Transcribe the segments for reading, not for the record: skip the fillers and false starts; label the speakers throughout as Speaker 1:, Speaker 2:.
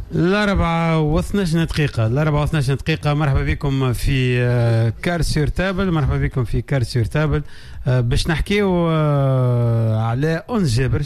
Speaker 1: الأربعة و12 دقيقة. مرحبا بكم في كار سور تابل. مرحبا بكم في كار سور تابل. باش نحكيو على أونس جابر.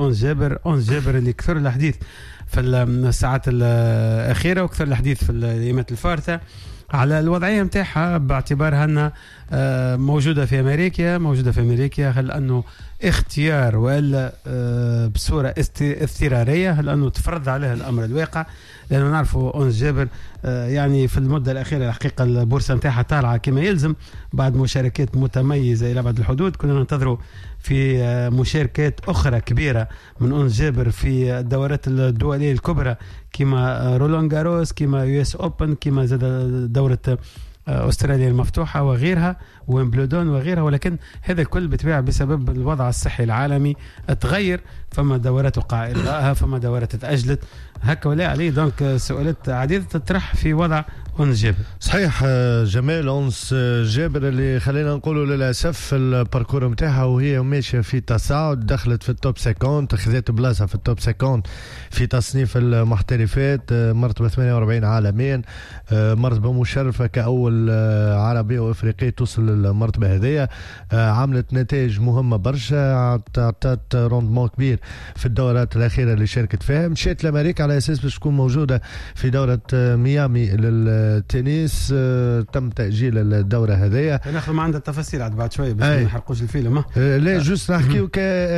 Speaker 1: أونس جابر اللي كثر الحديث في الساعات الأخيرة وكثر الحديث في الأيامات الفارطة على الوضعية متاعها، باعتبارها أنها موجودة في أمريكا. هل أنه اختيار ولا بصورة اضطرارية؟ هل أنه تفرض عليها الأمر الواقع؟ لأنه نعرفوا أونس جابر يعني في المدة الأخيرة الحقيقة البورصة متاعها طالعة كما يلزم بعد مشاركات متميزة إلى بعد الحدود. كنا ننتظروا في مشاركات أخرى كبيرة من أونس جابر في الدورات الدولية الكبرى كما رولان جاروس، كما يو اس اوبن، كما زاد دورة أستراليا المفتوحة وغيرها، ويمبلدون وغيرها. ولكن هذا الكل بتباع بسبب الوضع الصحي العالمي تغير، فما دورات وقع إلغائها، فما دورات تأجلت هكا ولا عليه. دونك سؤالات عديدة تطرح في وضع أونس جابر.
Speaker 2: صحيح جمال أونس جابر اللي خلينا نقولوا للأسف الباركور متاعها وهي ماشية في تصاعد، دخلت في التوب 50، خذت بلاصة في التوب 50 في تصنيف المحترفات، مرتبة 48 عالميا، مرتبة مشرفة كأول عربية وإفريقية توصل للمرتبة هذه. عملت نتائج مهمة برشا، عطت روندمون كبير في الدورات الأخيرة اللي شاركت فيها. مشيت لأمريكا على أساس باش تكون موجودة في دورة ميامي للتنس، تم تأجيل الدورة هذه.
Speaker 1: ناخذ ما عندها التفاصيل عاد بعد شوية باش ما نحرقوش الفيلم.
Speaker 2: لا جوست نحكيو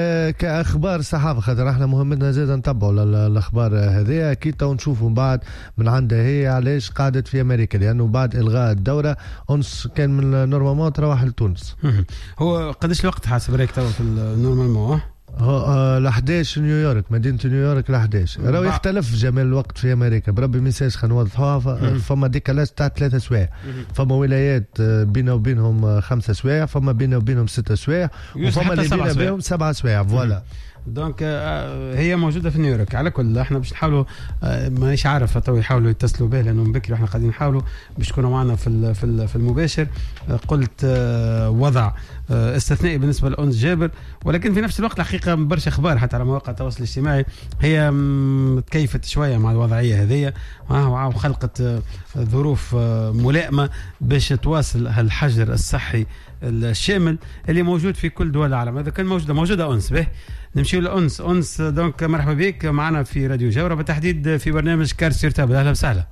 Speaker 2: كأخبار صحافة، خاطر احنا مهمتنا زاد نتبعوا الأخبار هذه. أكيد تو نشوفوا من بعد من عندها هي علاش قعدت في أمريكا، لأنه بعد إلغاء الدورة أونس كان من نورمالمون تروح لتونس.
Speaker 1: هو قداش الوقت حاسب رايك تو في النورمالمون؟
Speaker 2: ل 11 نيويورك، مدينة نيويورك ل 11. راهو يختلف جمال الوقت في أمريكا بربي ميساج خلينا نوضحوها. فما ديكالاج تاع 3 سوايع، فما ولايات بينه وبينهم 5 سوايع، فما بينه وبينهم 6 سوايع، وفما اللي بينه وبينهم 7 سوايع. فوالا
Speaker 1: دونك هي موجوده في نيويورك. على كل احنا باش نحاولوا مانيش عارف تو يحاولوا يتصلوا به لانه من بكري احنا قاعدين نحاولوا باش تكونوا معنا في المباشر. قلت وضع استثنائي بالنسبه لأونس جابر، ولكن في نفس الوقت الحقيقه برشا اخبار حتى على مواقع التواصل الاجتماعي هي تكيفت شويه مع الوضعيه هذه وخلقت ظروف ملائمه باش تواصل هالحجر الصحي الشامل اللي موجود في كل دول العالم. هذا كان موجوده أونس. به نمشيو لأونس. دونك مرحبا بك معنا في راديو جورة، بالتحديد في برنامج كار سور تابل. اهلا وسهلا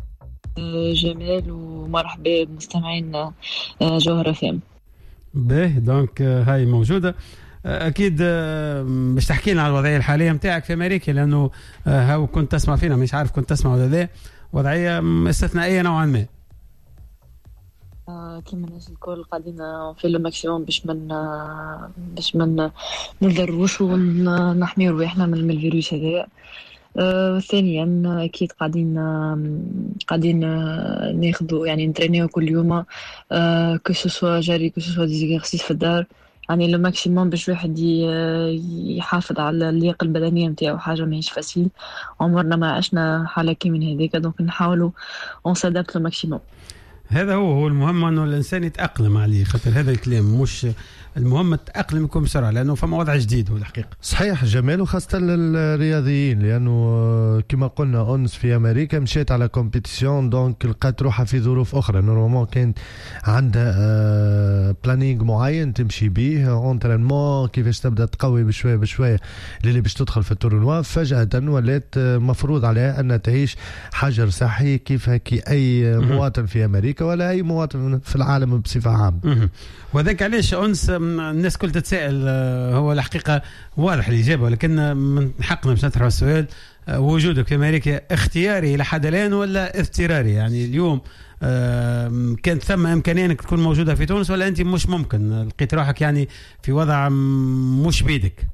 Speaker 3: جمال، ومرحبا بمستمعين جوهرة فام.
Speaker 1: به دونك هاي موجوده اكيد باش تحكي لنا على الوضعيه الحاليه نتاعك في امريكا، لانه هاو كنت تسمع فينا، مش عارف كنت تسمع ولا لا. وضعيه استثنائيه نوعا ما.
Speaker 3: كيما الناس الكل قاعدين في الماكسيموم باش من نضروش ونحمي رواحنا من الفيروس هذا. ثانيا اكيد قاعدين ناخذوا يعني نترينيو كل يوم، كو سوسوا جري كو سوسوا ديزيغسيس في الدار، يعني لو ماكسيموم باش واحد يحافظ على اللياقه البدنيه نتاعو. حاجه ماهيش فاسيل، عمرنا ما عشنا حاله كي من هذيك، دونك نحاولوا اون سادابت لو ماكسيموم.
Speaker 1: هذا هو المهم، انه الانسان يتاقلم عليه. خاطر هذا الكلام مش المهم التأقلم يكون بسرعة، لأنه فما وضع جديد هو الحقيقة.
Speaker 2: صحيح جمال، وخاصة للرياضيين، لأنه كما قلنا أونس في أمريكا مشيت على كومبيتيسيون، دونك لقات روحها في ظروف أخرى. نورمالمون كانت عندها بلانينغ معين تمشي به، اونترينمون كيفاش تبدأ تقوي بشوية بشوية اللي باش تدخل في التورنوا. فجأة ولات مفروض عليها أن تعيش حجر صحي كيفها كي أي مواطن في أمريكا ولا أي مواطن في العالم بصفة عامة.
Speaker 1: وذاك علاش أونس الناس كل تتساءل. هو الحقيقة واضح الإجابة، ولكن من حقنا باش نطرح السؤال. وجودك في أمريكا اختياري لحد الآن ولا اضطراري؟ يعني اليوم كانت ثم إمكانية أنك تكون موجودة في تونس، ولا أنت مش ممكن لقيت روحك يعني في وضع مش بيدك؟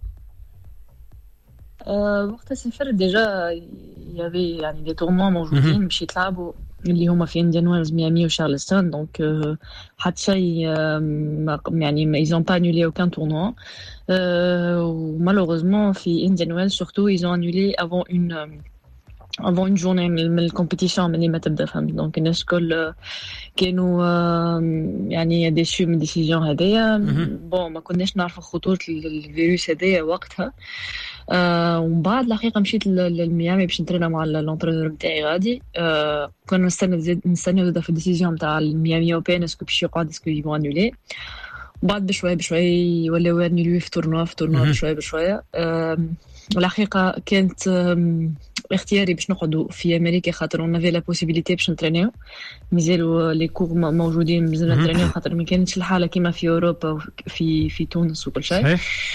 Speaker 3: وقت السفر ديجا يافي يعني دي تورنوا موجودين باش يتلعبوا اللي هما في انديان ويلز، ميامي وشارلستون. دونك حتى شيء يعني ils ont pas annulé aucun tournoi. Malheureusement في انديان ويلز surtout ils ont annulé avant avant une journée من الكومبيتيشن اللي ما تبدا فهمت. دونك الناس الكل كانوا يعني ديشو من الديسيجن هذايا. بون ما كناش نعرفوا خطوره الفيروس هذايا وقتها. ومن بعد الحقيقه مشيت للميامي باش نترينا مع الانترينور نتاعي غادي. كنا نستنى زاد في الديسيجن نتاع الميامي اوبن اسكو باش يقعد اسكو يبغوا انولي. بعد بشوي ولاو انولي في تورنوا بشويه. الحقيقه كانت اختياري باش نقعدوا في امريكا خاطر اون افي لا بوسيبيليتي باش نترينيو. مازالوا لي كور موجودين بزاف نترينيو خاطر ما كانتش الحاله كيما في اوروبا في تونس وكل شيء.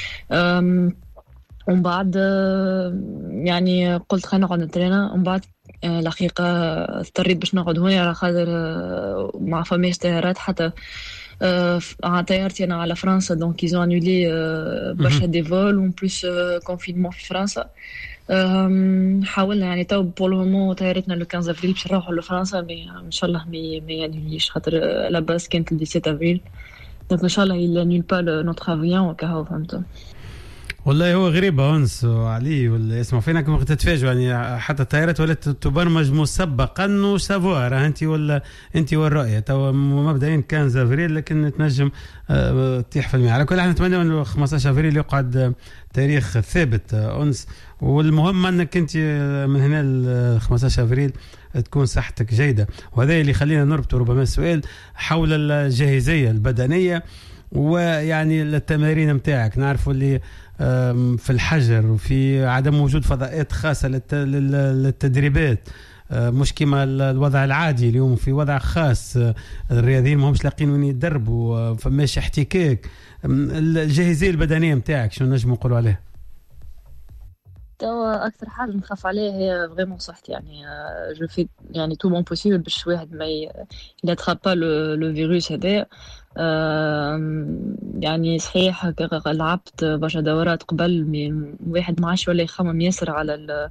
Speaker 3: ومن بعد يعني قلت خلينا نقعد نترينا. ومن بعد الحقيقه اضطريت باش نقعد هنا على خاطر ما فماش طيارات حتى طيارتي انا على فرنسا. دونك يزون انولي برشا دي فول وان بلس كونفينمون في فرنسا. حاولنا يعني تو بور لو مومون طيارتنا لو 15 افريل باش نروحوا لفرنسا مي ان شاء الله ما يانوليش خاطر لا باس كانت 17 افريل. دونك ان شاء الله il annule pas notre avion وكهو فهمت.
Speaker 1: والله هو غريبة أنس وعلي واللي اسمه فينا كما تتفاجئوا يعني حتى الطائرات ولات تبرمج مسبقا وسافوار أنت والرؤية تو مبدئيا كان افريل لكن تنجم تطيح في المياه. على كل حال نتمنى أنه 15 افريل يقعد تاريخ ثابت أنس. والمهم أنك أنت من هنا ل 15 افريل تكون صحتك جيدة. وهذا اللي يخلينا نربط ربما السؤال حول الجاهزية البدنية ويعني التمارين متاعك. نعرفوا اللي في الحجر وفي عدم وجود فضاءات خاصة للتدريبات مش كما الوضع العادي. اليوم في وضع خاص الرياضيين ما همش لاقين وين يتدربوا فماش احتكاك. الجاهزية البدنية متاعك شنو نجم نقولوا عليها؟
Speaker 3: توا اكثر حاجه نخاف عليها هي فريمون صحتي. يعني جو في يعني تو مون بوسيبل باش واحد ما يتخاب با لو فيروس هذا. يعني صحيح لعبت برشا دورات قبل واحد ما عادش ولا يخمم ياسر على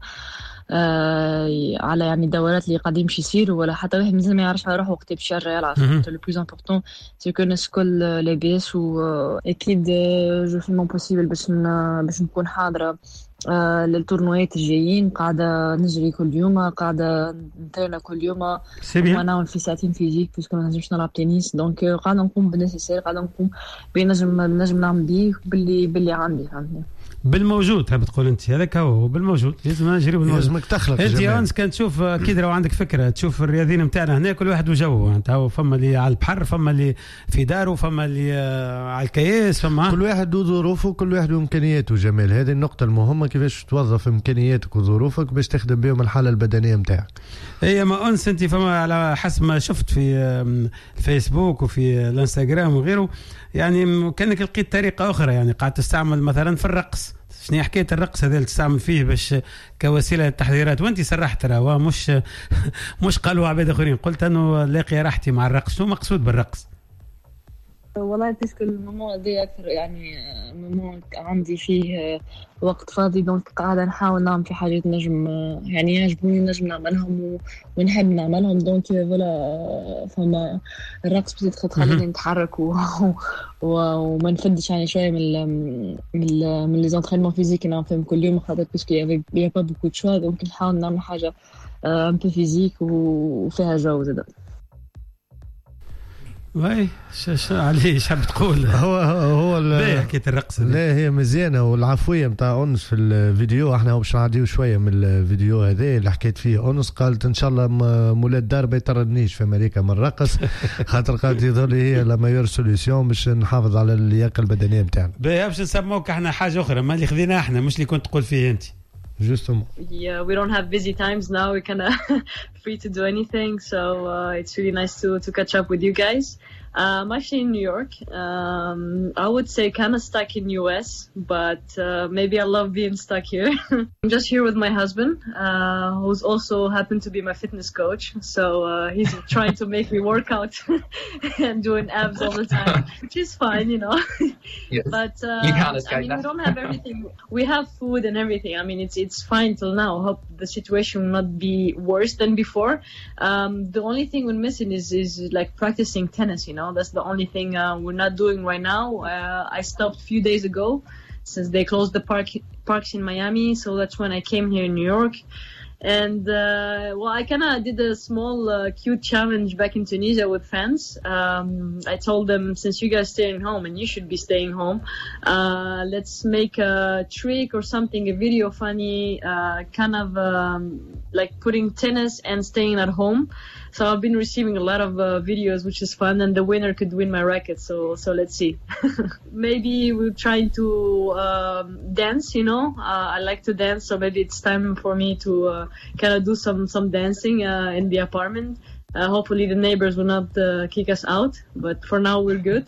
Speaker 3: على يعني الدورات اللي قاعدين باش يصيروا ولا حتى واحد مازال ما يعرفش على روحه وقت باش يرجع يلعب. لو بلوز امبورطون سي كو الناس الكل لاباس واكيد جو في مون بوسيبل باش نكون حاضره للتورنوات الجايين. قاعدة نجري كل يوم قاعدة نترينا كل يوم ونعمل في ساعتين فيزيك باسكو ما نجمش نلعب تنس. دونك قاعدة نقوم بالنسيسير قاعدة نقوم بنجم نعمل بيه باللي عندي فهمتني
Speaker 1: بالموجود. تحب تقول انت هذاك هو بالموجود لازم نجري بالموجود.
Speaker 2: لازمك تخلق
Speaker 1: انت يا انس كان تشوف اكيد لو عندك فكره تشوف الرياضيين نتاعنا هنا كل واحد وجوه. انت هو فما اللي على البحر فما اللي في داره فما اللي على الكياس فما
Speaker 2: كل واحد وظروفه كل واحد وامكانياته. جمال هذه النقطه المهمه كيفاش توظف امكانياتك وظروفك باش تخدم بهم الحاله البدنيه نتاعك.
Speaker 1: هي ما انس انت فما على حسب ما شفت في الفيسبوك وفي الانستغرام وغيره يعني كانك لقيت طريقه اخرى يعني قاعد تستعمل مثلا في الرقص. شنو حكايه الرقص هذا اللي تستعمل فيه باش كوسيله للتحضيرات وانت سرحت راه مش قالوا عباد اخرين قلت انه لاقي راحتي مع الرقص. شنو مقصود بالرقص؟
Speaker 3: والله باسكو الموضوع هذا اكثر يعني موضوع عندي فيه وقت فاضي. دونك قاعده نحاول نعمل في حاجات نجم يعني يعجبوني نجم نعملهم ونحب نعملهم. دونك فوالا فما الرقص بزيد تخليني نتحرك وما نفدش يعني شويه من لي زونطرينمون فيزيك نعملهم كل يوم خاطر باسكو يا با بوكو شوا. دونك نحاول نعمل حاجه ان بو فيزيك وفيها جو زاد.
Speaker 1: واي علي شحب تقول
Speaker 2: هو
Speaker 1: حكايه الرقص
Speaker 2: لا هي مزيانه والعفويه نتاع أنس في الفيديو. احنا باش نعديو شويه من الفيديو هذا اللي حكيت فيه. أنس قالت ان شاء الله مولات دار ما يطردنيش في امريكا من الرقص خاطر قالت يظهر لي هي لا مايور سوليسيون باش نحافظ على اللياقه البدنيه نتاعنا.
Speaker 1: باش نسموك احنا حاجه اخرى ما اللي خذينا احنا مش اللي كنت تقول فيه انت.
Speaker 2: Justement.
Speaker 4: Yeah, we don't have busy times now. We're kind of free to do anything. So it's really nice to catch up with you guys. I'm actually in New York. I would say kind of stuck in US, but maybe I love being stuck here. I'm just here with my husband, who's also happened to be my fitness coach. So he's trying to make me work out and doing abs all the time, which is fine, you know.
Speaker 5: Yes.
Speaker 4: But
Speaker 5: you can't escape
Speaker 4: we don't have everything. We have food and everything. I mean, it's fine till now. I hope the situation will not be worse than before. The only thing we're missing is like practicing tennis, you know. That's the only thing we're not doing right now. I stopped a few days ago since they closed the parks in Miami. So that's when I came here in New York. And well, I kind of did a small cute challenge back in Tunisia with fans. I told them, since you guys staying home and you should be staying home, let's make a trick or something, a video funny, kind of like putting tennis and staying at home. So I've been receiving a lot of videos, which is fun, and the winner could win my racket. So let's see. Maybe we're trying to dance, you know. I like to dance, so maybe it's time for me to kind of do some dancing in the apartment. Hopefully the neighbors will not kick us out, but for now we're good.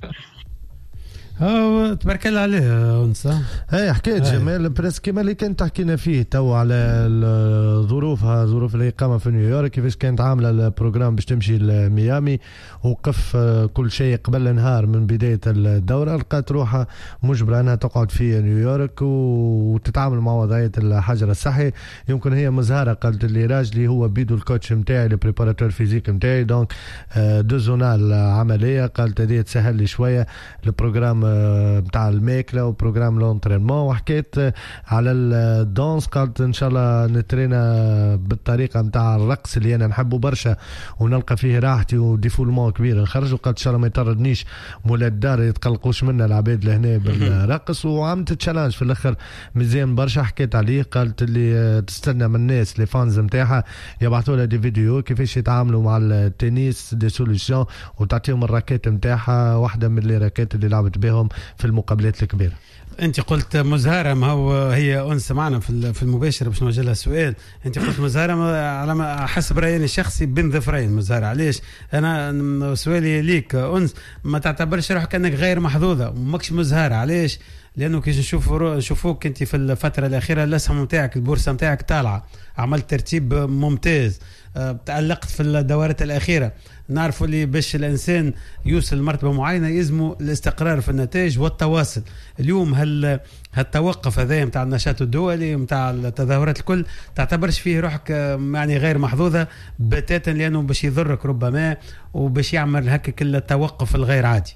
Speaker 1: تبارك الله عليه أنسة.
Speaker 2: هاي حكيت جمال بريس كما اللي كنت تحكينا فيه تو على ظروف الإقامة في نيويورك، كيفاش كانت عاملة البروجرام باش تمشي لميامي، وقف كل شيء قبل نهار من بداية الدورة، لقات روحها مجبرة أنها تقعد في نيويورك وتتعامل مع وضعية الحجر الصحي. يمكن هي مزهرة قالت لي راجلي هو بيدو الكوتش متاعي البريباراتور فيزيك متاعي، دونك دو زونال عملية، قالت هذه تسهل لي شوية البروجرام بتاع الماكله وبروجرام لونترينمون. وحكيت على الدانس، قالت ان شاء الله نترينا بالطريقه نتاع الرقص اللي انا نحبه برشا ونلقى فيه راحتي وديفولمون كبير نخرج، وقالت ان شاء الله ما يطردنيش مولاد الدار يتقلقوش منا العباد لهنا بالرقص. وعملت تشالنج في الاخر مزيان برشا، حكيت عليه، قالت اللي تستنى من الناس لي فانز نتاعها يبعثوا لها دي فيديو كيفاش يتعاملوا مع التنس دي سوليوشن، وتعطيهم الراكيت نتاعها، واحده من لي راكيت اللي لعبت بهم في المقابلات الكبيرة.
Speaker 1: انت قلت مزهرة، ما هو هي أنس معنا في المباشر باش نوجه لها سؤال. انت قلت مزهرة على ما حسب رأيي الشخصي بين ظفرين مزهرة. علاش؟ انا سؤالي ليك أنس، ما تعتبرش روحك انك غير محظوظة وماكش مزهرة؟ علاش؟ لانه كي نشوفوك انت في الفترة الأخيرة الاسهم نتاعك البورصة نتاعك طالعة، عملت ترتيب ممتاز، تعلقت في الدورات الأخيرة. نعرفوا اللي باش الإنسان يوصل لمرتبة معينة يلزموا الاستقرار في النتائج والتواصل. اليوم هالتوقف هذا متاع النشاط الدولي متاع التظاهرات الكل تعتبرش فيه روحك يعني غير محظوظة بتاتا، لأنه باش يضرك ربما وباش يعمل هكاك التوقف الغير عادي؟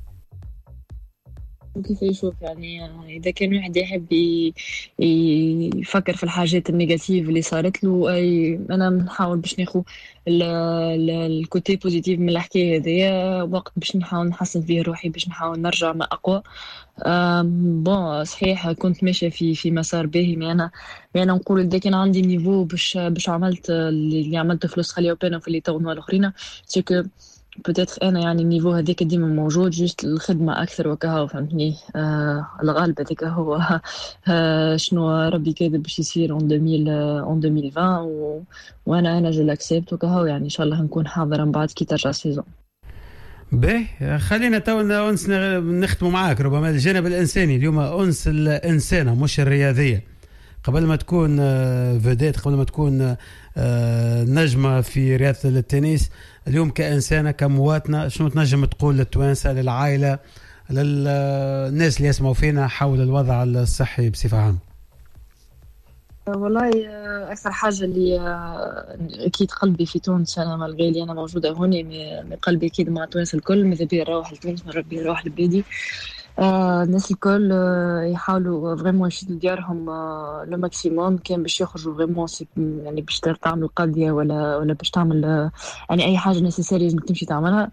Speaker 3: كيف يشوف يعني إذا كان واحد يحب يفكر في الحاجات النيجاتيف اللي صارت له، أنا نحاول باش ناخو الكوتي بوزيتيف من الحكاية هذيا، وقت باش نحاول نحسن فيه روحي، باش نحاول نرجع ما أقوى. بون صحيح كنت ماشية في مسار باهي، مي أنا نقول إذا كان عندي نيفو باش عملت اللي عملته في الأستراليا أوبن وفي اللي تورنوا الأخرين، سيكو بتاتخ انا يعني النيفو هذاك ديما موجود، جست الخدمه اكثر وكهو، فهمتني. الغالب هذاك هو شنو ربي كاتب باش يصير 2020 وانا جو لاكسبت وكهو، يعني ان شاء الله نكون حاضره من بعد كي ترجع السيزون.
Speaker 1: باهي خلينا تو أنس نختموا معاك ربما الجانب الانساني. اليوم أنس الانسانه مش الرياضيه، قبل ما تكون فيديت، قبل ما تكون نجمة في رياضة التنس، اليوم كإنسانة كمواطنة شنو تنجم تقول للتوانسة، للعائلة، للناس اللي يسمعوا فينا حول الوضع الصحي بصفة عامة؟
Speaker 3: والله أكثر حاجة اللي أكيد قلبي في تونس، أنا مالغالي أنا موجودة هوني، من قلبي أكيد مع تونس الكل. ماذا بيا نروح لتونس، من ربي يروح لبلادي. الناس الكل يحاولوا فريمون يشدوا ديارهم لو ماكسيموم، كان باش يخرجوا فريمون يعني باش تعمل قضية ولا باش تعمل يعني أي حاجة نسيسيري لازم تمشي تعملها.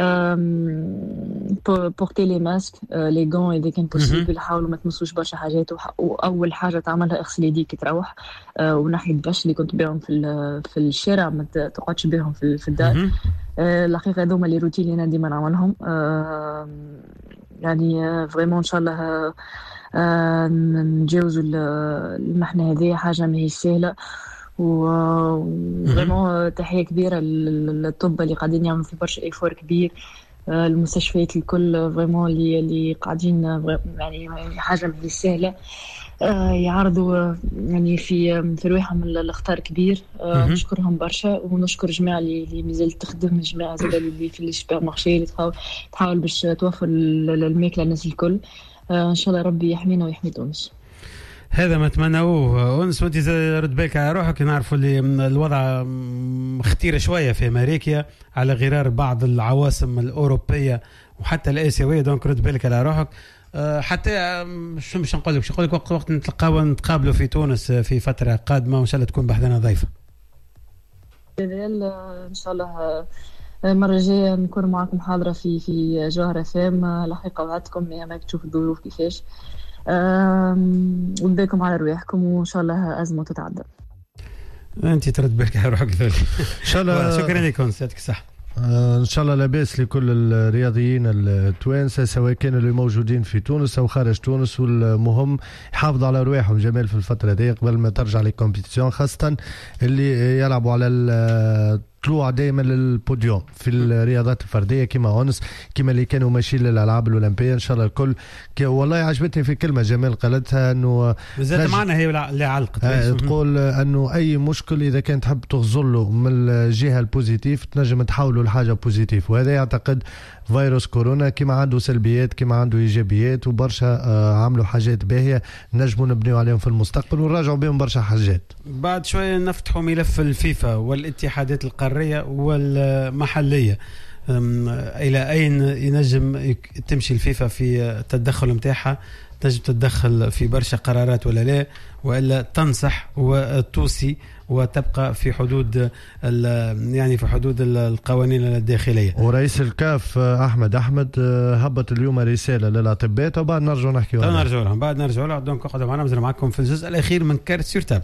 Speaker 3: بورتي لي ماسك لي غون إذا كان بوسيبل، حاولوا ما تمسوش برشا حاجات، وأول حاجة تعملها اغسل يديك تروح، ونحي البش اللي كنت بيهم في الشارع، ما تقعدش بيهم في الدار. الحقيقة هذوما اللي روتين اللي أنا ديما نعملهم. يعني فريمون ان شاء الله نتجاوزوا المحنه هذه، حاجه ما هي سهله. وفريمون تحيه كبيره للطب اللي قاعدين يعملوا في برشا ايفور كبير، المستشفيات الكل فريمون اللي قاعدين يعني حاجه ما هي سهله، يعرضوا يعني في رواحهم الاخطار كبير. نشكرهم برشا، ونشكر الجماعه اللي مازالت تخدم، الجماعه زاد اللي في السوبر مارشي اللي تحاول باش توفر الماكله للناس الكل. ان شاء الله ربي يحمينا ويحمي تونس.
Speaker 1: هذا ما تمنوه. أنس وانت رد بالك على روحك، نعرفوا اللي الوضع خطير شويه في امريكا على غرار بعض العواصم الاوروبيه وحتى الاسيويه، دونك رد بالك على روحك. حتى شو مش نقول لك وقت نتقابلوا في تونس في فترة قادمة وإن شاء الله تكون بحذنا ضيفة.
Speaker 3: إن شاء الله المرة الجاية نكون معكم حاضرة في جوهرة فام. الحقيقة وعدتكم يا ما تشوف الظروف كيفاش. وداكم على رواحكم وإن شاء الله أزمة تتعدى.
Speaker 1: أنت ترد بالك على روحك إن
Speaker 2: شاء الله.
Speaker 1: شكرا لكم سيادتك صح.
Speaker 2: ان شاء الله لاباس لكل الرياضيين التوانسه سواء كانوا اللي موجودين في تونس او خارج تونس، والمهم يحافظوا على رواحهم جمال في الفتره دي قبل ما ترجع للكومبيتيسيون، خاصه اللي يلعبوا على طلوع دائما للبوديوم في الرياضات الفرديه كما أنس كما اللي كانوا ماشيين للالعاب الاولمبيه. ان شاء الله الكل والله عجبتني في كلمه جمال قالتها انه
Speaker 1: بالذات معنا هي اللي علقت
Speaker 2: تقول انه اي مشكل اذا كان تحب تغزل له من الجهه البوزيتيف تنجم تحوله لحاجه بوزيتيف، وهذا يعتقد فيروس كورونا كما عنده سلبيات كما عنده ايجابيات، وبرشا عملوا حاجات باهيه نجموا نبنيو عليهم في المستقبل ونراجعوا بهم برشا حاجات.
Speaker 1: بعد شويه نفتحوا ملف الفيفا والاتحادات القاريه والمحليه، الى اين ينجم تمشي الفيفا في التدخل نتاعها؟ تنجم تتدخل في برشا قرارات ولا لا، والا تنصح وتوصي وتبقى في حدود يعني في حدود القوانين الداخليه.
Speaker 2: ورئيس الكاف احمد هبط اليوم رساله للاطباء، وبعد نرجع نحكي
Speaker 1: لهم بعد نرجع لهم. دونك اقعدوا معنا مازال معكم في الجزء الاخير من كارت سور تابل.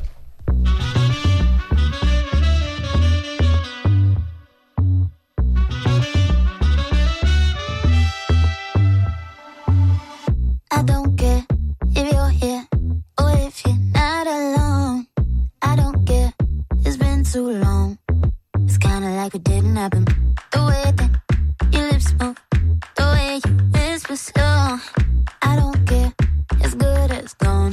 Speaker 5: I don't care if you're here or if you're not alone. I don't care, it's been too long. It's kinda like it didn't happen. The way that your lips move, the way you whisper slow. I don't care, it's good as gone.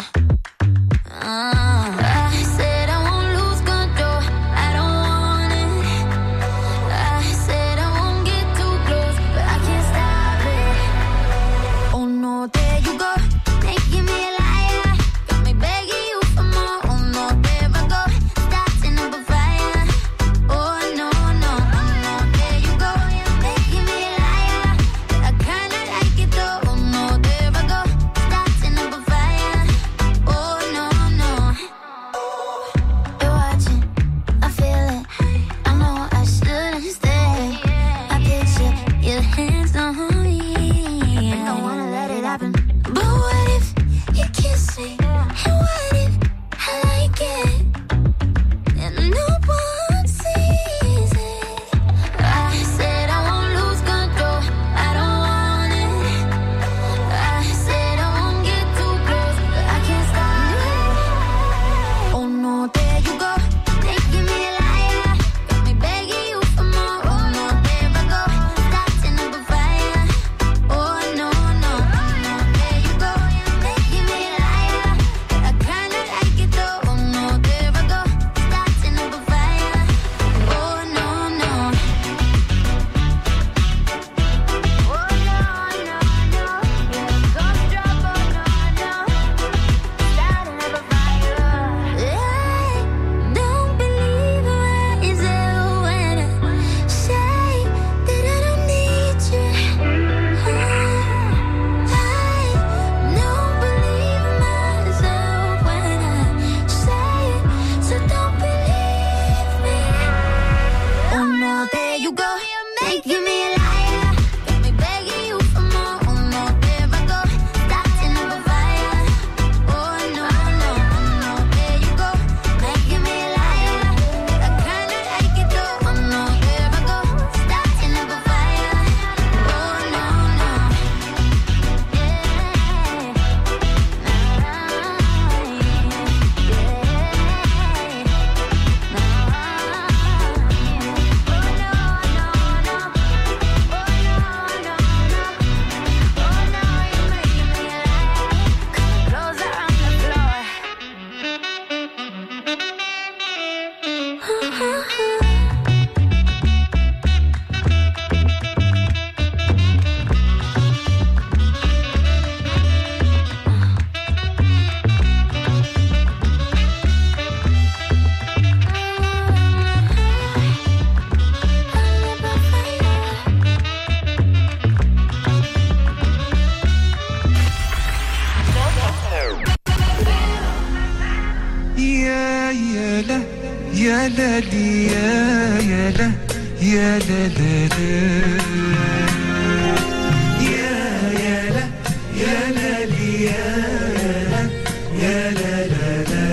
Speaker 5: I said I won't lose control, I don't want it. I said I won't get too close, but I can't stop it. Oh no, there you go, making me a liar. Got me begging you for more. Oh no, there I go, starting up a fire. Oh no, no, oh no, there you go, making me a liar. But I kinda like it though. Oh no, there I go, starting up a fire. Oh no, no. You're watching, I feel it. I know I shouldn't stay. I picture your hands on me. I don't wanna let it happen. But what if you kiss me? And what if I like it? And no one sees it. I said I won't lose control, I don't want it. I said I won't get too close, but I can't stop it. Oh no, there you go, making me a liar. Got me begging you for more. Oh no, there I go, starting up a fire. Oh no, no, oh no, there you go, making me a liar. But I kinda like it though. Oh no, there I go, starting up a fire. Oh no, no. Oh no, no, no. Yeah, gonna drop. Oh no, no. Starting up a fire. Don't believe myself when I say that I don't need you. I don't believe myself when I say it, so don't believe me. Oh no, there you go, making me a liar. Got me begging you for more. Oh no, there I go, starting up a fire. Oh no, no, oh no, there you go, making me a liar. I kinda like it though. Oh no, there I go, starting up a fire. Oh no, no. Closer on the floor.
Speaker 6: لا لي يا لا يا لا لا لا يا لا يا لا لي يا لا لا لا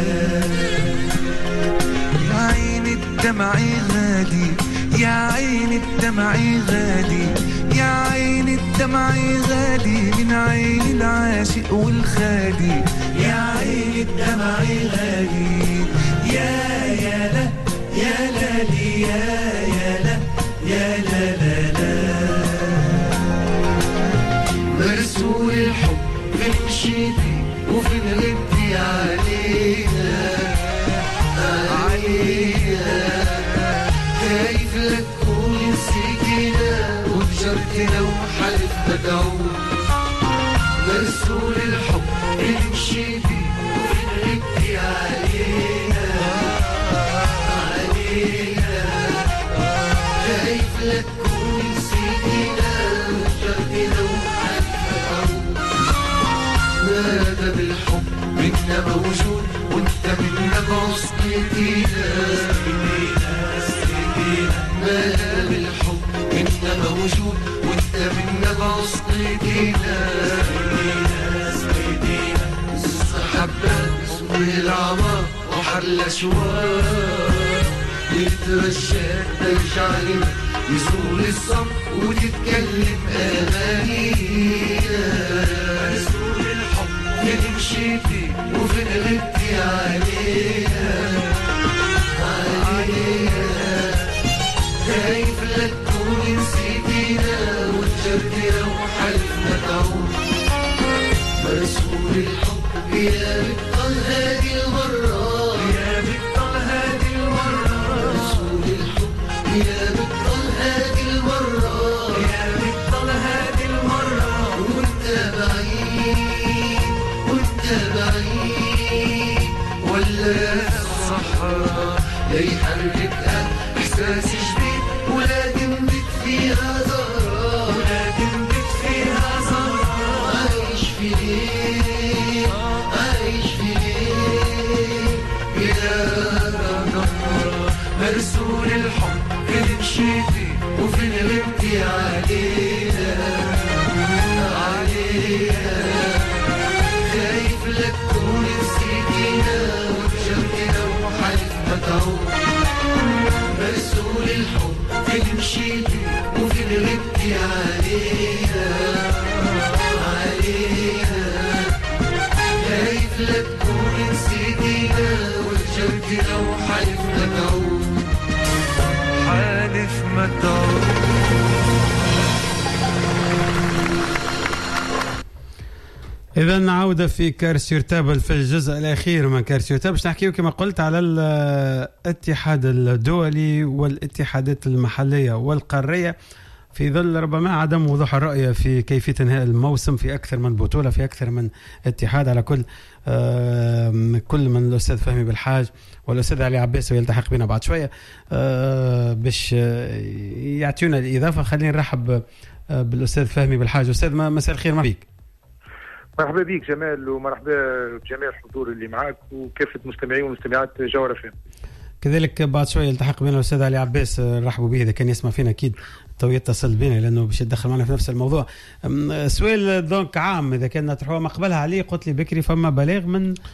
Speaker 6: يا عين الدمع غالي يا عين الدمع غالي يا عين الدمع غالي من عين العاشق والخالي يا عين الدمع غالي يا لا يا لا لي يا لا يا لا لا لا مرسول الحب فين مشيتي وفين غبتي علينا خايف لك تكون نسيتينا وبجرتنا وحلف بدعوك مرسول الحب فين مشيتي وفين غبتي علينا خايف لك تكون نسيتينا وبجرتنا وحلف بدعوك ماذا بالحب منا موجود وانت منا بوصلتينا ماذا بالحب منا موجود وانت منا بوصلتينا الصحبات والعمار وحر الاشواق يترشاك ترجع لنا يزول الصمت وتتكلم اغانينا رسول الحب فين مشيتي وفين غبتي عليها خايف لك تكون نسيتينا وتجرتنا وحلفنا تعود مرسول الحب يا بطل هذه المرة يا بطل هذه المرة مرسول الحب يا بطل هذه المرة يا بطل هذه المرة وانت بعيد وانت بعيد ولا الصحراء لا يحرك احساس جديد ولكن بك فيها زهرة ولكن بك فيها زهرة عايش في ليل عايش في ليل يا نهار مرسول الحب فين مشيتي وفين غبتي علينا خايف لك تكون نسيتينا وبجرتنا وحلفنا تعود مرسول الحب فين مشيتي وفين غبتي علينا خايف لك تكون نسيتينا وبجرتنا وحلفنا تعود حالف ما تعود.
Speaker 1: إذا عودة في كارسيورتابل في الجزء الأخير من كارسيورتابل باش نحكيو كما قلت على الاتحاد الدولي والاتحادات المحلية والقارية في ظل ربما عدم وضوح الرؤية في كيفية انهاء الموسم في أكثر من بطولة في أكثر من اتحاد. على كل من الأستاذ فهمي بالحاج والأستاذ علي عباس ويلتحق بنا بعد شوية باش يعطيونا الإضافة. خلينا نرحب بالأستاذ فهمي بالحاج. أستاذ مساء الخير، ما بيك؟
Speaker 7: مرحبا بك جمال ومرحبا بجميع الحضور اللي معك وكافة مستمعين ومستمعات جوهر FM.
Speaker 1: كذلك بعد شوية يلتحق بنا الأستاذ علي عباس، رحبوا به إذا كان يسمع فينا أكيد تو يتصل بنا لأنه باش يتدخل معنا في نفس الموضوع. سؤال دونك عام إذا كان نطرحوها ما قبلها عليه، قلت لي بكري فما بلاغ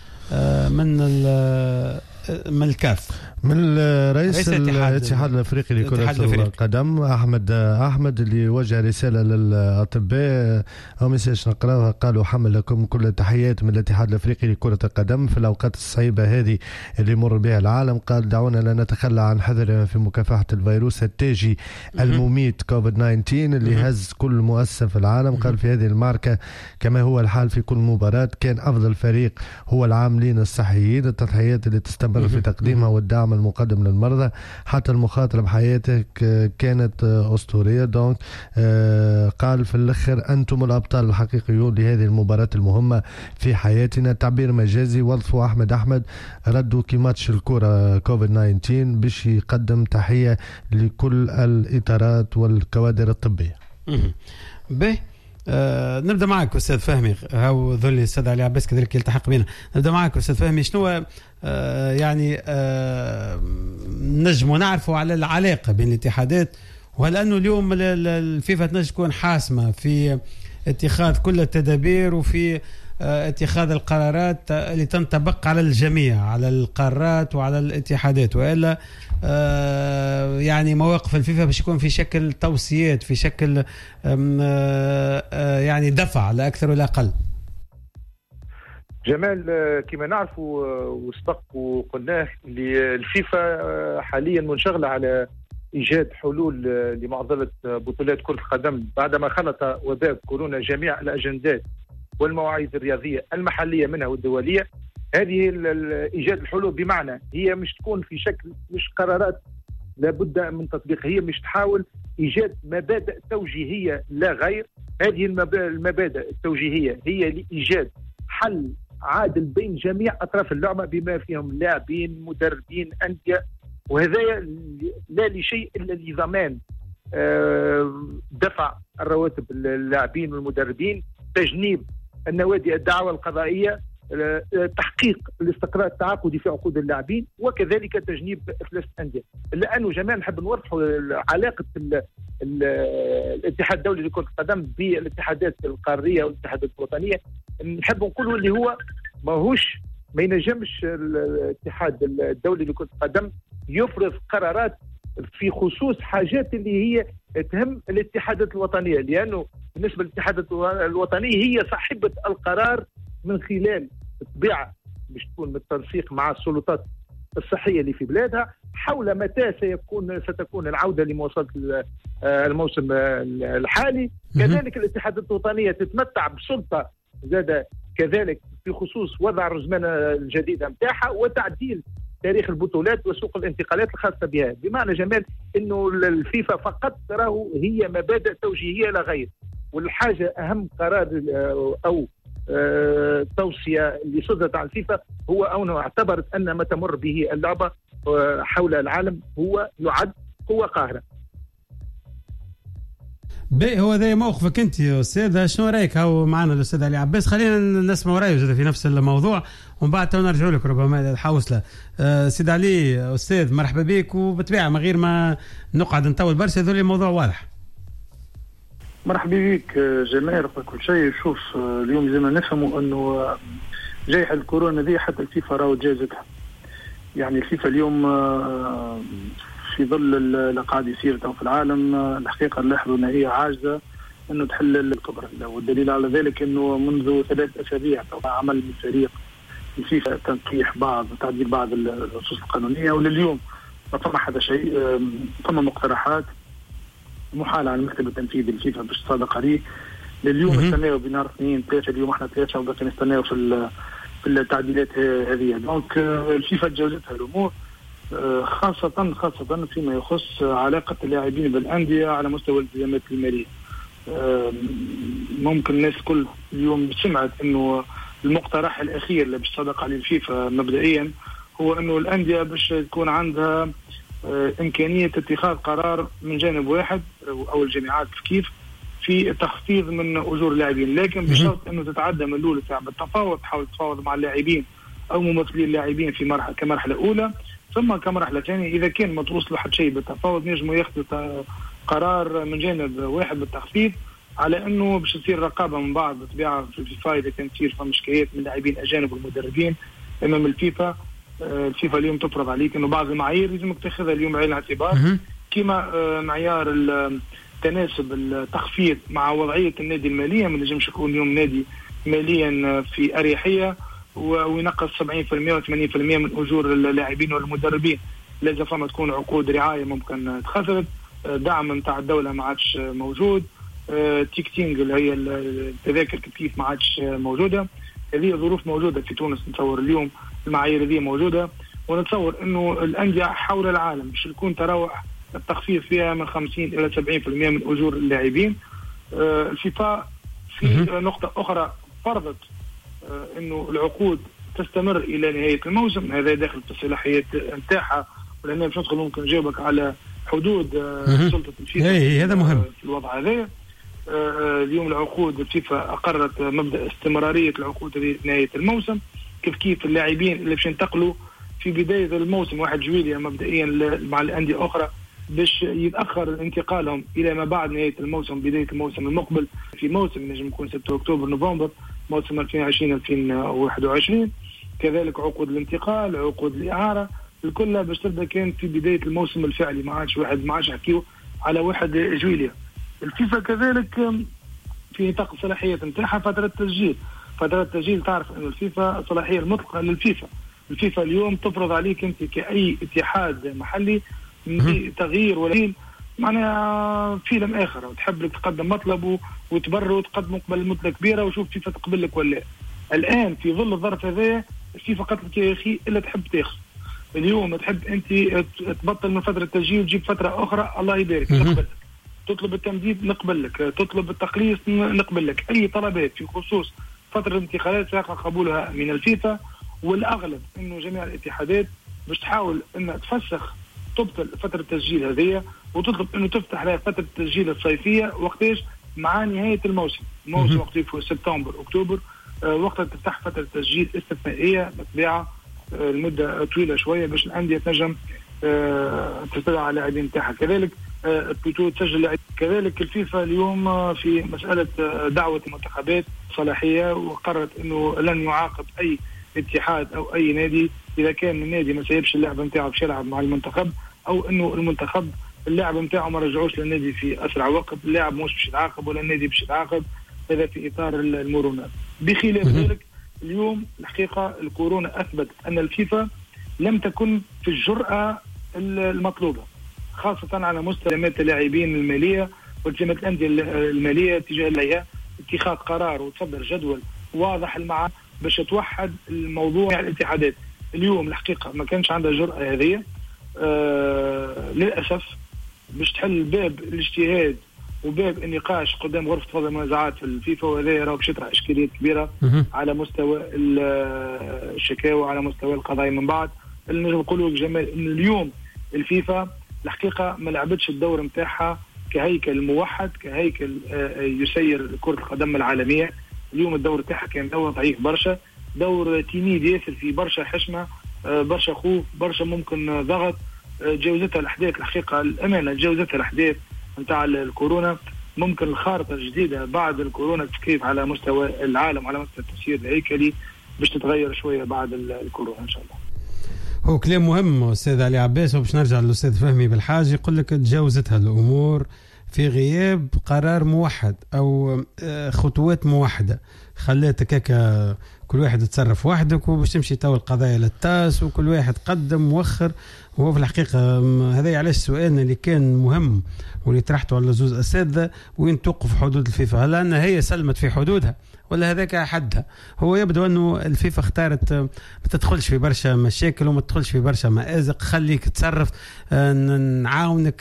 Speaker 1: من الكاف،
Speaker 2: من رئيس الاتحاد الافريقي لكرة القدم احمد اللي وجه رساله للاطباء او مساج نقراها. قالوا: حمل لكم كل التحيات من الاتحاد الافريقي لكرة القدم في الاوقات الصعيبه هذه اللي يمر بها العالم. قال: دعونا لا نتخلى عن حذرنا في مكافحه الفيروس التاجي المميت كوفيد 19 اللي هز كل مؤسسه في العالم. قال: في هذه المعركه كما هو الحال في كل مباراه كان افضل فريق هو العاملين الصحيين. التضحيات اللي تستمر في تقديمها والدعم المقدم للمرضى حتى المخاطرة بحياتك كانت أسطورية. دونك قال في الأخر: أنتم الأبطال الحقيقيون لهذه المباراة المهمة في حياتنا. تعبير مجازي وظفوا أحمد ردوا كي ماتش الكرة كوفيد 19 باش يقدم تحية لكل الإطارات والكوادر الطبية.
Speaker 1: به نبدا معك استاذ فهمي، هاو ذولي الاستاذ علي عباس كذلك يلتحق بنا. نبدا معك استاذ فهمي، شنو يعني نجموا نعرفوا على العلاقه بين الاتحادات، وهل انه اليوم الفيفا تنجم تكون حاسمه في اتخاذ كل التدابير وفي اتخاذ القرارات اللي تنطبق على الجميع، على القارات وعلى الاتحادات، والا يعني مواقف الفيفا باش يكون في شكل توصيات، في شكل يعني دفع لا اكثر ولا اقل.
Speaker 7: جمال، كما نعرفوا وسبق وقلناه اللي الفيفا حاليا منشغله على ايجاد حلول لمعضله بطولات كره القدم بعدما خلط وباء كورونا جميع الاجندات والمواعيد الرياضيه المحليه منها والدوليه. هذه ايجاد الحلول بمعنى هي مش تكون في شكل مش قرارات لابد من تطبيقها، هي مش تحاول ايجاد مبادئ توجيهيه لا غير. هذه المبادئ التوجيهيه هي لايجاد حل عادل بين جميع اطراف اللعبه بما فيهم لاعبين، مدربين، انديه، وهذا لا لشيء الا لضمان دفع الرواتب اللاعبين والمدربين، تجنيب النوادي الدعوى القضائيه، تحقيق الاستقرار التعاقدي في عقود اللاعبين، وكذلك تجنيب افلاس الانديه. لانه جميعا نحب نوضحوا علاقه الاتحاد الدولي لكره القدم بالاتحادات القاريه والاتحادات الوطنيه. نحب نقولوا اللي هو ما ينجمش الاتحاد الدولي لكره القدم يفرض قرارات في خصوص حاجات اللي هي تهم الاتحادات الوطنيه، لانه بالنسبه للاتحادات الوطنيه هي صاحبه القرار من خلال الطبيعه باش تكون بالتنسيق مع السلطات الصحيه اللي في بلادها حول متى ستكون العوده لمواصله الموسم الحالي. كذلك الاتحادات الوطنيه تتمتع بسلطه زاد كذلك في خصوص وضع الرزمنه الجديده نتاعها وتعديل تاريخ البطولات وسوق الانتقالات الخاصه بها. بمعنى جمال انه الفيفا فقط تراه هي مبادئ توجيهيه لا غير، والحاجه اهم قرار او توصيه اللي صدرت عن الفيفا هو انه اعتبرت ان ما تمر به اللعبه حول العالم هو يعد قوه قاهره.
Speaker 1: باهي، هو ذا موقفك انت يا استاذ، شنو رايك؟ هو معنا الاستاذ علي عباس، خلينا نسمع رايه زاد في نفس الموضوع ومن بعد نرجع لك ربما الحوصله. سيد علي استاذ مرحبا بك، وبالطبيعه من غير ما نقعد نطول برشا ذولي الموضوع واضح.
Speaker 8: مرحبا بك جمال. كل شيء شوف اليوم زي ما نفهموا انه جائحه الكورونا ذي حتى الفيفا راهو جازتها. يعني الفيفا اليوم في ظل اللي قاعد يصير في العالم الحقيقه نلاحظوا ان هي عاجزه انه تحل الكبرى، والدليل على ذلك انه منذ 3 أسابيع عمل من فريق الفيفا تنقيح بعض وتعديل بعض النصوص القانونيه، ولليوم ما فما حتى شيء. فما مقترحات محالة على المكتب التنفيذي الفيفا باش تصادق عليه. لليوم نستناو بنهار 2 3 اليوم احنا 3 وباقي نستناو في التعديلات هذه. دونك الفيفا تجاوزتها الامور خاصة فيما يخص علاقة اللاعبين بالاندية على مستوى الالتزامات المالية. ممكن الناس كل اليوم سمعت انه المقترح الاخير اللي باش تصادق عليه الفيفا مبدئيا هو انه الاندية باش تكون عندها إمكانية اتخاذ قرار من جانب واحد أو الجامعات كيف في تخفيض من أجور اللاعبين، لكن بشرط أنه تتعدى من الأولى بالتفاوض، تحاول تتفاوض مع اللاعبين أو ممثلي اللاعبين في كمرحلة أولى، ثم كمرحلة ثانية إذا كان ما توصلوا حد شيء بالتفاوض نجموا ياخذوا قرار من جانب واحد بالتخفيض، على أنه باش تصير رقابة من بعض بطبيعة في الفيفا إذا كان تصير فما مشكلات من اللاعبين أجانب والمدربين أمام الفيفا. الفيفا اليوم تفرض عليك انه بعض المعايير لازمك تاخذها اليوم بعين الاعتبار، كما معيار تناسب التخفيض مع وضعيه النادي الماليه. ما نجمش يكون اليوم نادي ماليا في اريحيه وينقص 70% و80% من اجور اللاعبين والمدربين. لازم فما تكون عقود رعايه ممكن تخفض، دعم نتاع الدوله ما عادش موجود، تيكتينج اللي هي التذاكر كيف ما عادش موجوده. هذه ظروف موجوده في تونس، نتصور اليوم المعايير دي موجودة، ونتصور انه الاندية حول العالم باش يكون تراوح التخفيض فيها من 50 الى 70% من اجور اللاعبين. الفيفا في نقطة اخرى فرضت انه العقود تستمر الى نهاية الموسم، هذا داخل في الصلاحيات نتاعها، ولان باش ندخل ممكن نجاوبك على حدود سلطة الفيفا
Speaker 1: هذا مهم
Speaker 8: في الوضع هذا. اليوم العقود الفيفا أقرت مبدأ استمرارية العقود هذه نهاية الموسم. كيف اللاعبين اللي باش ينتقلوا في بداية الموسم 1 جويلية مبدئيا مع الأندية أخرى باش يتأخر انتقالهم إلى ما بعد نهاية الموسم بداية الموسم المقبل في موسم نجم يكون 6 أكتوبر نوفمبر موسم 2020-2021. كذلك عقود الانتقال عقود الإعارة الكل باش تبدأ كان في بداية الموسم الفعلي ما عادش حكيو على 1 جويلية. الفيفا كذلك في نطاق الصلاحية نتاعها فترة تسجيل تعرف أن الفيفا صلاحية المطلقة للفيفا. الفيفا اليوم تفرض عليك أنت كأي اتحاد محلي تغيير ولا معناها فيلم آخر وتحب لك تقدم مطلب وتبرر وتقدم قبل مدة كبيرة وشوف فيفا تقبل لك ولا. الآن في ظل الظرف هذا الفيفا قالت لك يا أخي إلا تحب تاخذ اليوم تحب أنت تبطل من فترة التسجيل وتجيب فترة أخرى الله يبارك نقبل لك. تطلب التمديد نقبل لك تطلب التقليص نقبل لك. أي طلبات في خصوص فترة الانتقالات سيقع قبولها من الفيفا. والأغلب أنه جميع الاتحادات باش تحاول أن تفسخ تبطل فترة التسجيل هذه وتطلب أنه تفتح لها فترة التسجيل الصيفية وقتاش مع نهاية الموسم وقت في سبتمبر أكتوبر وقتها تفتح فترة تسجيل استثنائية بطبيعة المدة طويلة شوية باش الأندية تنجم تستدعى لاعبين نتاعها. كذلك تسجل لاعبين. كذلك الفيفا اليوم في مسألة دعوة المنتخبات صلاحية وقررت أنه لن يعاقب أي اتحاد أو أي نادي إذا كان النادي ما سيبش اللاعب نتاعه باش يلعب مع المنتخب أو أنه المنتخب اللاعب نتاعه ما رجعوش للنادي في أسرع وقت. اللاعب مش باش يتعاقب ولا النادي باش يتعاقب هذا في إطار المرونة. بخلاف ذلك اليوم الحقيقة الكورونا أثبت أن الفيفا لم تكن في الجرأة المطلوبة خاصة على مستوى اللاعبين المالية والتزامات الأندية المالية تجاه لها اتخاذ قرار وتصدر جدول واضح المعاد باش توحد الموضوع الاتحادات. اليوم الحقيقة ما كانش عندها جرأة هذه للأسف باش تحل باب الاجتهاد وباب النقاش قدام غرفة فض المنازعات في الفيفا وهذا راه باش يطرح إشكاليات كبيرة على مستوى الشكاوى على مستوى القضايا. من بعد اللي نجم نقولوا جمال إن اليوم الفيفا الحقيقة ما لعبتش الدور نتاعها كهيكل موحد كهيكل يسير كرة القدم العالمية. اليوم الدور تاعها كان دور ضعيف برشا دور تيميد ياسر في برشا حشمة برشا خوف برشا ممكن ضغط جاوزتها الأحداث الحقيقة الأمانة جاوزتها الأحداث نتاع الكورونا. ممكن الخارطة الجديدة بعد الكورونا كيف على مستوى العالم على مستوى التسيير الهيكلي باش تتغير شوية بعد الكورونا إن شاء الله.
Speaker 1: هو كلام مهم أستاذ علي عباس وباش نرجع للأستاذ فهمي بالحاج يقول لك تجاوزتها الأمور في غياب قرار موحد أو خطوات موحدة خليتك هكا كل واحد يتصرف وحدك وباش تمشي تو القضايا للتاس وكل واحد قدم وخر. وهو في الحقيقة هذا علاش سؤالنا اللي كان مهم واللي طرحته على زوز أساتذة وين توقف حدود الفيفا هل أنها هي سلمت في حدودها ولا هذاك حدها. هو يبدو أنه الفيفا اختارت ما تدخلش في برشا مشاكل وما تدخلش في برشا مآزق خليك تصرف نعاونك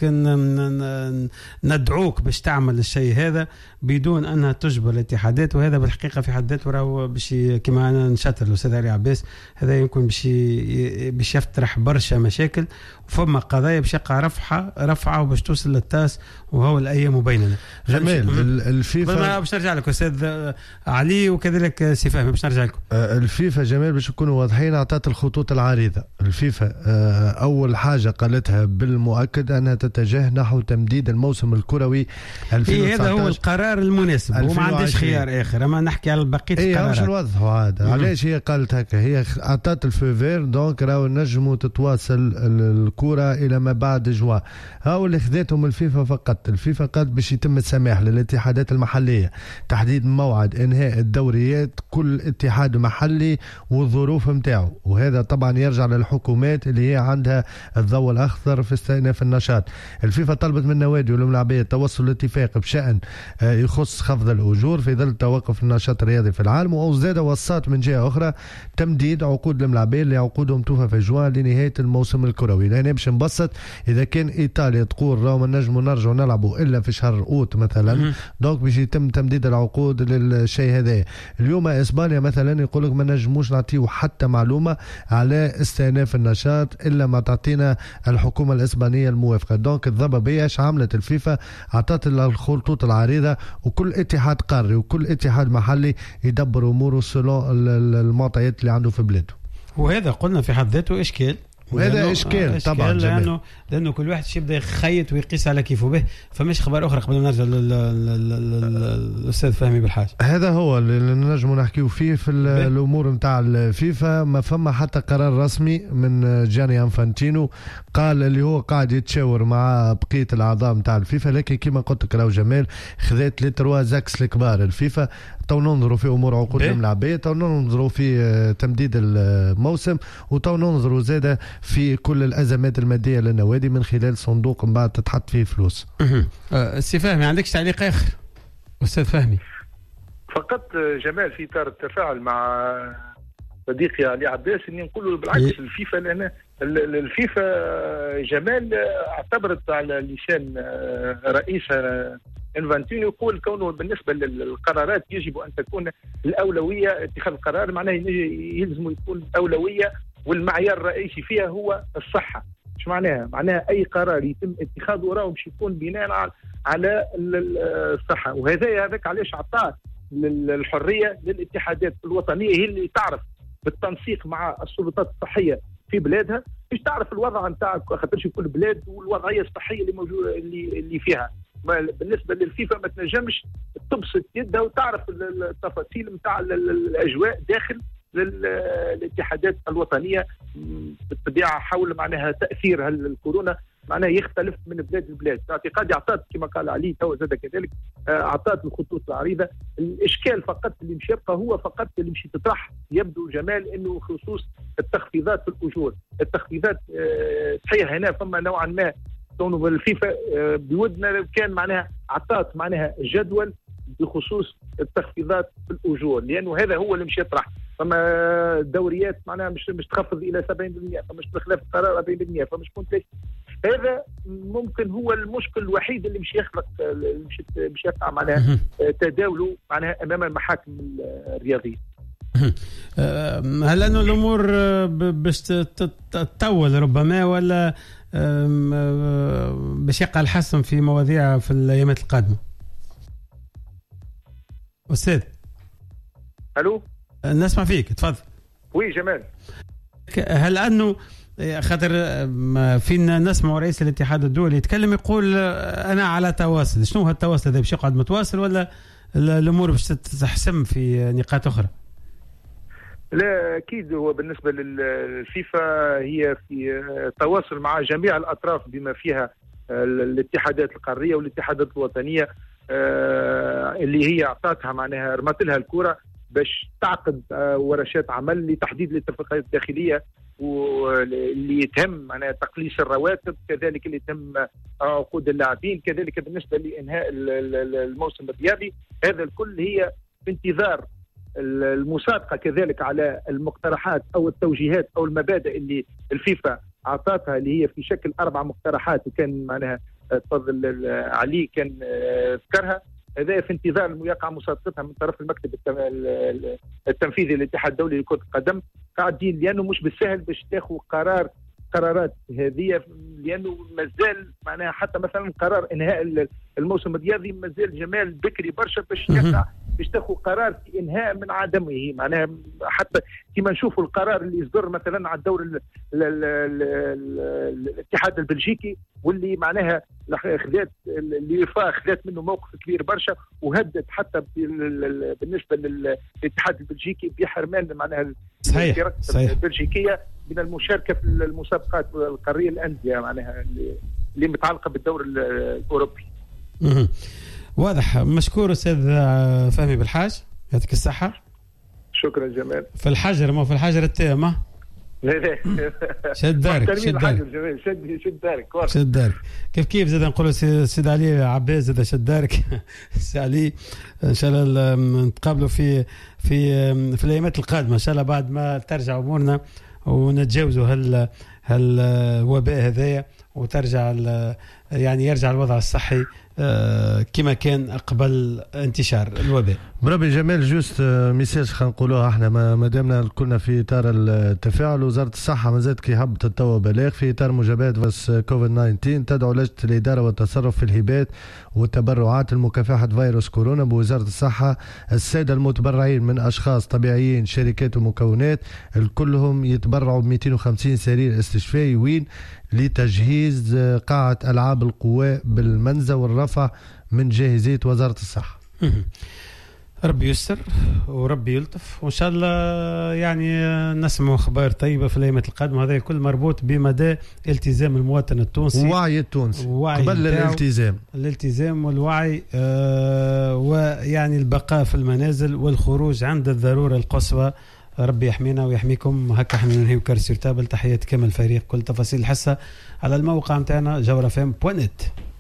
Speaker 1: ندعوك باش تعمل الشيء هذا بدون أنها تجبر الاتحادات. وهذا بالحقيقة في حد ذاته راهو باش كما أنا نشاطر الأستاذ علي عباس هذا يمكن باش يفترح برشا مشاكل وفما قضايا باش يقع رفعة وباش توصل للتاس وهو الأيام بيننا.
Speaker 2: جميل الفيفا
Speaker 1: باش نرجع لك أستاذ علي وكذلك سي فهمي باش نرجع لكم.
Speaker 2: الفيفا جميل باش نكونوا واضحين أعطت الخطوط العريضة. الفيفا أول حاجة قالتها بالمؤكد أنها تتجه نحو تمديد الموسم الكروي 2019.
Speaker 1: هذا هو القرار المناسب وما عندش خيار آخر أما نحكي على بقية القرارات.
Speaker 2: باش نوضحوا هذا علاش هي قالت هكا. هي أعطت الفيفير دونك راهو نجموا تتواصل الكرة إلى ما بعد جوان. هاو اللي خذتهم الفيفا فقط. الفيفا قالت باش يتم السماح للاتحادات المحلية تحديد موعد إنهاء الدوريات كل اتحاد محلي والظروف متاعه وهذا طبعا يرجع للحكومات اللي هي عندها الضوء الأخضر في استئناف النشاط. الفيفا طلبت من النوادي والملاعبية توصل لاتفاق بشأن يخص خفض الأجور في ظل توقف النشاط الرياضي في العالم. وزاد وصات من جهة أخرى تمديد عقود الملاعبين اللي عقودهم توفى في جوان لنهاية الموسم الكروي. لأن باش نبسط، إذا كان إيطاليا تقول راهو ما نجموا نرجعوا نلعبوا إلا في شهر أوت مثلا، دونك باش يتم تمديد العقود للشيء هذا. اليوم إسبانيا مثلا يقول لك ما نجموش نعطيو حتى معلومة على استئناف النشاط إلا ما تعطينا الحكومة الإسبانية الموافقة. دونك الضبة بيش عملت الفيفا، عطت الخطوط العريضة، وكل اتحاد قاري وكل اتحاد محلي يدبر أموره سلون المعطيات اللي عنده في بلاده.
Speaker 1: وهذا قلنا في حد ذاته إشكال،
Speaker 2: وهذا إشكال طبعا،
Speaker 1: لأنه كل واحد يبدأ يخيط ويقيس على كيفه به. فمش خبر أخرى قبل ما نرجع للأستاذ فهمي بالحاج.
Speaker 2: هذا هو اللي نجموا نحكيو فيه في الأمور متاع الفيفا. ما فما حتى قرار رسمي من جاني أنفانتينو قال اللي هو قاعد يتشاور مع بقية الأعضاء متاع الفيفا، لكن كما قلت لك راهو جمال خذات لي تروا زاكس الكبار الفيفا. تو ننظروا في امور عقود الملاعبيه، تو ننظروا في تمديد الموسم، وتو ننظروا زاده في كل الازمات الماديه للنوادي من خلال صندوق من بعد تتحط فيه فلوس.
Speaker 1: سي فهمي، عندكش تعليق اخر استاذ فهمي؟
Speaker 7: فقط جمال في اطار التفاعل مع صديقي علي عباس اني نقول له بالعكس الفيفا، لان الفيفا جمال اعتبرت على لسان رئيسها انفانتينو يقول كونه بالنسبه للقرارات يجب ان تكون الاولويه اتخاذ القرار، معناه يلزم يكون الاولويه والمعيار الرئيسي فيها هو الصحه. ايش معناها؟ معناها اي قرار يتم اتخاذه راهو باش يكون بناء على الصحه، هذاك علاش عطاه الحريه للاتحادات الوطنيه هي اللي تعرف بالتنسيق مع السلطات الصحيه في بلادها باش تعرف الوضع نتاع خاطرش كل بلاد والوضعيه الصحيه اللي موجوده اللي فيها. بالنسبه للفيفا ما تنجمش تبسط يدها وتعرف التفاصيل نتاع الاجواء داخل الاتحادات الوطنيه بالطبيعه حول معناها تاثير الكورونا معناها يختلف من بلاد لبلاد. اعتقادي اعطت كما قال علي تو زاد كذلك اعطت الخطوط العريضه. الاشكال فقط اللي مش يبقى هو فقط اللي مش تطرح يبدو جمال انه خصوص التخفيضات في الاجور. التخفيضات صحيح هنا فما نوعا ما كونه الفيفا بودنا كان معناها عطات معناها جدول بخصوص التخفيضات في الاجور، لانه هذا هو اللي مش يطرح. فما دوريات معناها مش تخفض الى 70%، فمش بخلاف القرار 40%، فمش كنت هذا ممكن هو المشكل الوحيد اللي مش يخلق مش يقع معناها تداوله معناها امام المحاكم الرياضيه.
Speaker 1: هل انه الامور باش تطول ربما ولا باش يقع الحسم في مواضيع في الايامات القادمه؟ استاذ
Speaker 7: الو
Speaker 1: نسمع فيك، تفضل.
Speaker 7: وي جمال،
Speaker 1: هل انه خاطر فينا نسمع رئيس الاتحاد الدولي يتكلم يقول انا على تواصل، شنو هالتواصل هذا؟ باش يقعد متواصل ولا الامور باش تتحسم في نقاط اخرى؟
Speaker 7: لا اكيد هو بالنسبه للفيفا هي في تواصل مع جميع الاطراف بما فيها الاتحادات القاريه والاتحادات الوطنيه اللي هي اعطتها معناها رمت لها الكره باش تعقد ورشات عمل لتحديد الاتفاقيات الداخليه واللي تهم معناها تقليص الرواتب، كذلك اللي تهم عقود اللاعبين، كذلك بالنسبه لانهاء الموسم الرياضي. هذا الكل هي في انتظار المصادقه كذلك على المقترحات او التوجيهات او المبادئ اللي الفيفا اعطتها اللي هي في شكل 4 مقترحات، وكان معناها تفضل علي كان ذكرها. هذا في انتظار يقع مصادقتها من طرف المكتب التنفيذي للاتحاد الدولي لكرة القدم. قاعدين لانه مش بالسهل باش تاخذ قرارات هذه، لانه مازال معناها حتى مثلا قرار انهاء الموسم الرياضي مازال جمال بكري برشا باش تاخذ قرار في انهاء من عدمه. معناها حتى كما نشوفوا القرار اللي يصدر مثلا على الدور الاتحاد البلجيكي واللي معناها خذات اليوفا خذات منه موقف كبير برشا، وهدد حتى بالنسبه للاتحاد البلجيكي بحرمان معناها
Speaker 1: صحيح
Speaker 7: البلجيكيه من المشاركه في المسابقات القاريه الانديه معناها اللي متعلقه بالدور الاوروبي.
Speaker 1: واضح. مشكور استاذ فهمي بالحاج، يعطيك الصحه.
Speaker 7: شكرا جمال.
Speaker 1: في الحجر ما في الحجر التام
Speaker 7: لا
Speaker 1: شد دارك شد دارك كيف زاد نقولوا سيد علي عباس زاد شد دارك سي علي ان شاء الله نتقابلوا في الايامات القادمه ان شاء الله بعد ما ترجع امورنا ونتجاوزوا هالوباء هذايا وترجع يعني يرجع الوضع الصحي كما كان قبل انتشار الوباء.
Speaker 2: بربي جمال جوست ميساج خلينا نقولوها احنا ما دامنا كنا في اطار التفاعل. وزاره الصحه ما زالت كي هبطت توا بلاغ في اطار مجابهه فيروس كوفيد 19 تدعو لجنه الاداره والتصرف في الهبات والتبرعات لمكافحه فيروس كورونا بوزاره الصحه الساده المتبرعين من اشخاص طبيعيين شركات ومكونات كلهم يتبرعوا ب 250 سرير استشفائي وين لتجهيز قاعه العاب القوى بالمنزه والرفع من جاهزيه وزاره الصحه.
Speaker 1: ربي يسر وربي يلطف وان شاء الله يعني نسمع اخبار طيبه في الايام القادمه. هذا كل مربوط بمدى التزام المواطن التونسي
Speaker 2: ووعي التونسي قبل
Speaker 1: الالتزام والوعي ويعني البقاء في المنازل والخروج عند الضروره القصوى. ربي يحمينا ويحميكم. هكا احنا ننهيو كارسير تابل. تحيات كامل الفريق. كل تفاصيل الحصه على الموقع نتاعنا jawrafm.net.